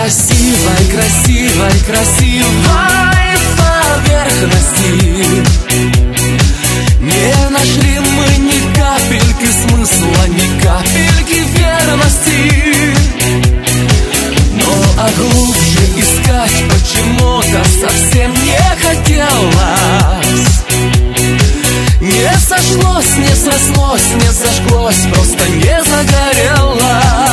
красивой, красивой, красивой поверхности не нашли мы ни капельки смысла, ни капельки верности. Но глубже искать почему-то совсем не хотелось. Не сошлось, не срослось, не зажглось, просто не загорелось.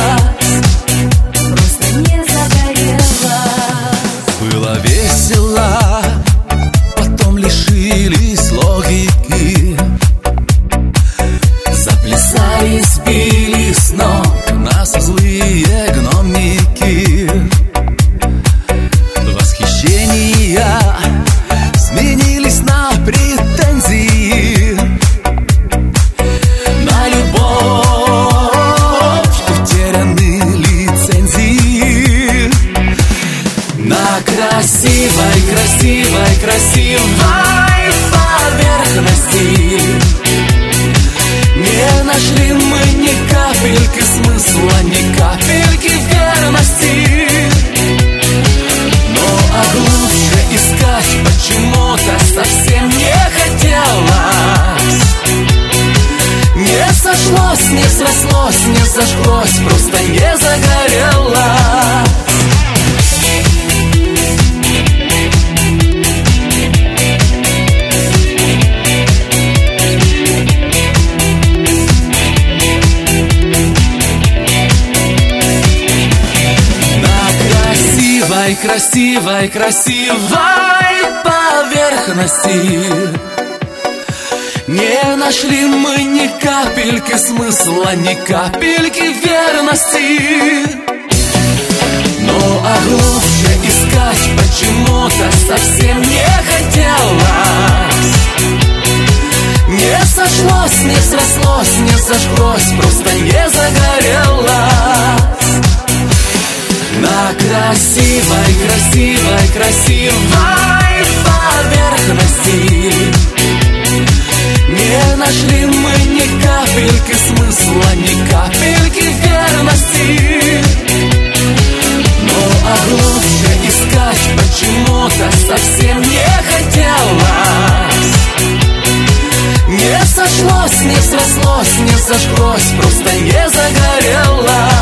Просто не загорелось. Было весело, потом лишились логики. Заплясали, сбили с ног нас злые гномники. Восхищения сменились на претензии. На любовь утеряны лицензии. На красивой, красивой, красивой поверхности не нашли мы ни капельки смысла, ни капельки верности. Но глубже искать почему-то совсем не хотелось. Не сошлось, не срослось, не зажглось, просто не загорелось. Красивой, красивой поверхности не нашли мы ни капельки смысла, ни капельки верности. Но глубже искать почему-то совсем не хотелось. Не сошлось, не срослось, не зажглось, просто не загорелось. На красивой, красивой, красивой поверхности не нашли мы ни капельки смысла, ни капельки верности. Но глубже искать почему-то совсем не хотелось. Не сошлось, не срослось, не зажглось, просто не загорелось.